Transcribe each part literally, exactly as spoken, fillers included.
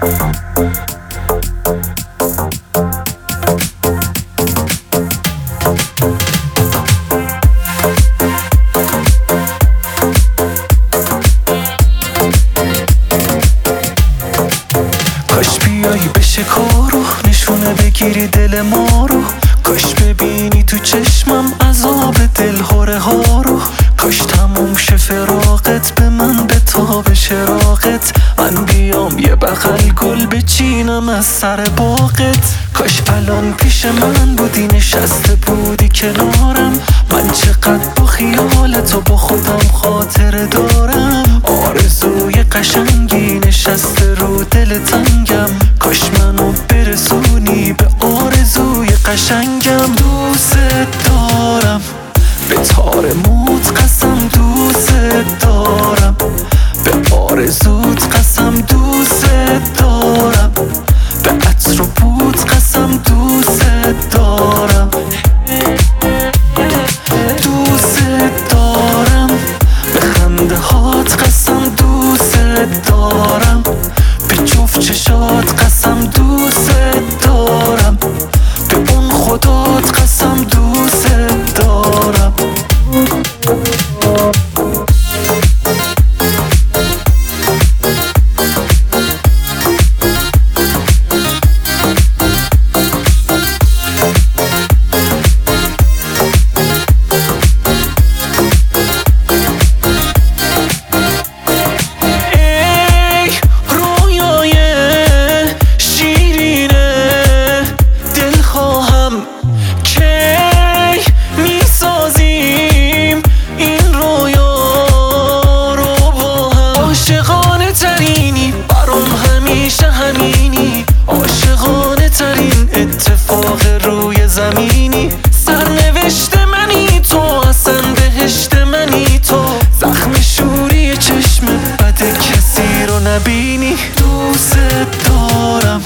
کاش بیایی بشه کارو نشونه بگیری دل ما رو، کاش ببینی تو چشمم عذاب دلهوره ها رو، کاش تموم شه فراقت به من به تاب شراقت، من بیام یه بغل گل بچینم از سر باغت، کاش الان پیش من بودی نشسته بودی کنارم، من چقدر با خیالت و با خودم خاطره دارم، آرزوی قشنگی نشسته رو دل تنگم، کاش منو برسونی به آرزوی قشنگم. دوست دارم به تار موت قسم، دوست دارم به آرزوت قسم، دوست دارم به عطر و بوت قسم، دوست دارم دوست دارم به خنده هات قسم، دوست دارم به جفت چشات قسم، دوست دارم به اون خدات قسم، دوست دارم. عاشقانه ترین اتفاق روی زمینی، سرنوشت منی تو، اصلا بهشت منی تو، زخم شوری چشم بد کسی رو نبینی، دوست دارم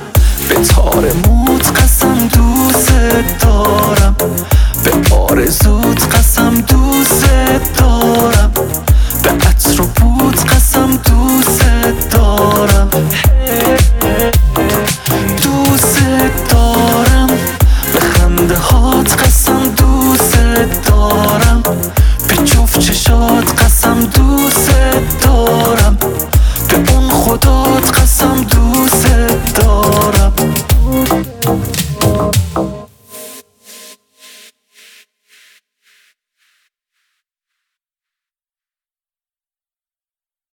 تار موت قسم، دوست دارم به آرزو